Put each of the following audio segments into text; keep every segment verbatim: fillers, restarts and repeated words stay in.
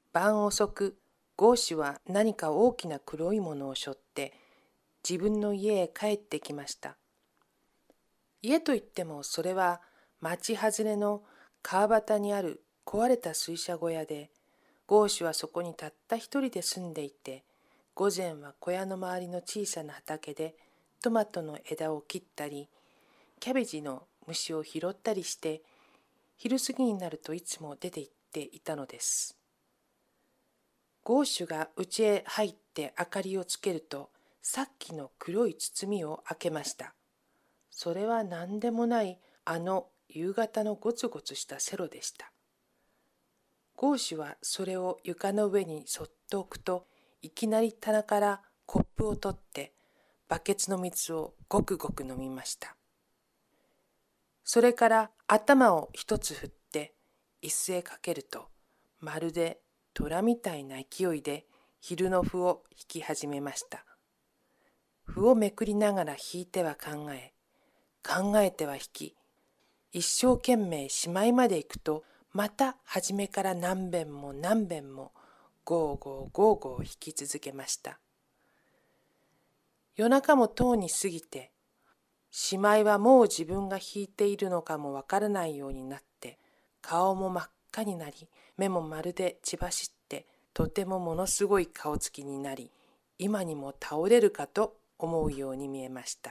晩遅く、ゴーシュは何か大きな黒いものを背負って自分の家へ帰ってきました。家といってもそれは町外れの川端にある壊れた水車小屋で、ゴーシュはそこにたった一人で住んでいて、午前は小屋の周りの小さな畑でトマトの枝を切ったり、キャベジの虫を拾ったりして、昼過ぎになるといつも出て行っていたのです。ゴーシュが家へ入って明かりをつけると、さっきの黒い包みを開けました。それは何でもないあの夕方のゴツゴツしたセロでした。ゴーシュはそれを床の上にそっと置くと、いきなり棚からコップを取ってバケツの水をごくごく飲みました。それから頭を一つ振って椅子へかけると、まるで虎みたいな勢いで昼の符を引き始めました。符をめくりながら引いては考え、考えては引き、一生懸命しまいまで行くと、また初めから何遍も何遍もゴーゴーゴーゴー引き続けました。夜中もとうに過ぎて、しまいはもう自分が引いているのかもわからないようになって、顔も真っ赤になり、目もまるで血走って、とてもものすごい顔つきになり、今にも倒れるかと思うように見えました。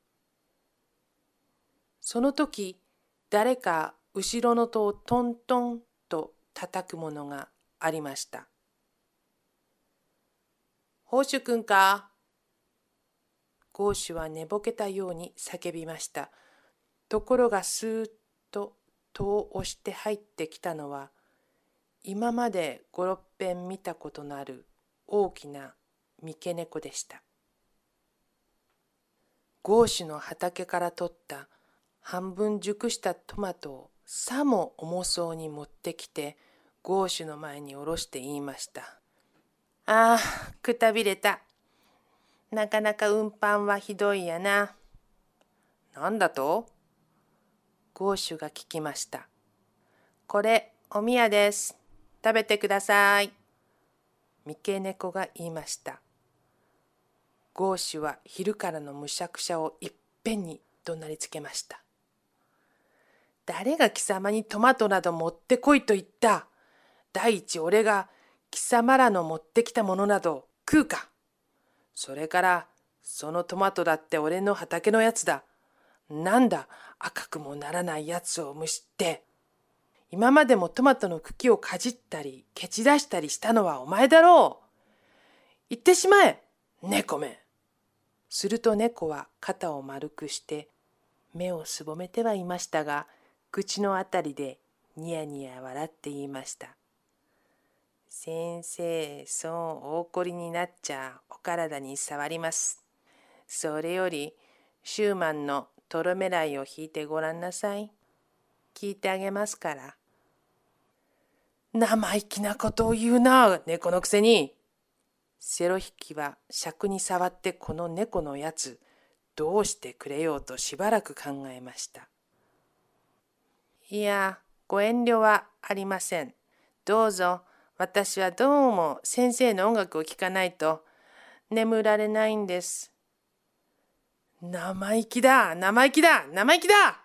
その時、誰か後ろの戸をトントンと叩くものがありました。ホーシュ君か。ゴーシュは寝ぼけたように叫びました。ところがスーッと戸を押して入ってきたのは、今まで五六遍見たことのある大きな三毛猫でした。ゴーシュの畑から取った半分熟したトマトをさも重そうに持ってきて、ゴーシュの前に下ろして言いました。ああ、くたびれた。なかなか運搬はひどいやな。なんだと？ゴーシュが聞きました。これ、おみやです。食べてください。三毛猫が言いました。ゴーシュは昼からのむしゃくしゃをいっぺんに怒鳴りつけました。誰が貴様にトマトなど持ってこいと言った。第一俺が貴様らの持ってきたものなど食うか。それからそのトマトだって俺の畑のやつだ。なんだ赤くもならないやつをむしって。今までもトマトの茎をかじったり蹴ち出したりしたのはお前だろう。言ってしまえ、猫め。すると猫は肩を丸くして目をすぼめてはいましたが、口のあたりでニヤニヤ笑って言いました。先生、そうお怒りになっちゃお体に障ります。それよりシューマンのトロメライを弾いてごらんなさい。聞いてあげますから。生意気なことを言うな、猫のくせに。セロ引きは尺に触ってこの猫のやつ、どうしてくれようとしばらく考えました。いや、ご遠慮はありません。どうぞ、私はどうも先生の音楽を聴かないと眠られないんです。生意気だ、生意気だ、生意気だ